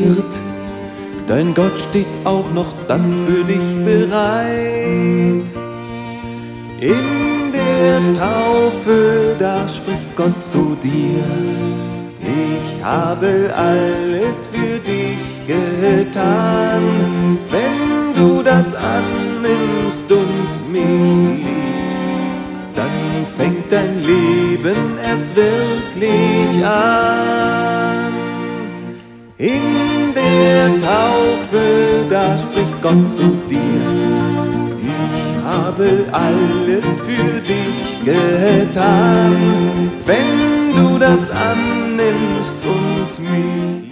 wird. Dein Gott steht auch noch dann für dich bereit. In der Taufe, da spricht Gott zu dir: Ich habe alles für dich getan. Wenn du das annimmst und mich liebst, dann fängt dein Leben erst wirklich an. In der Taufe, da spricht Gott zu dir: Ich habe alles für dich getan. Wenn du das annimmst und mich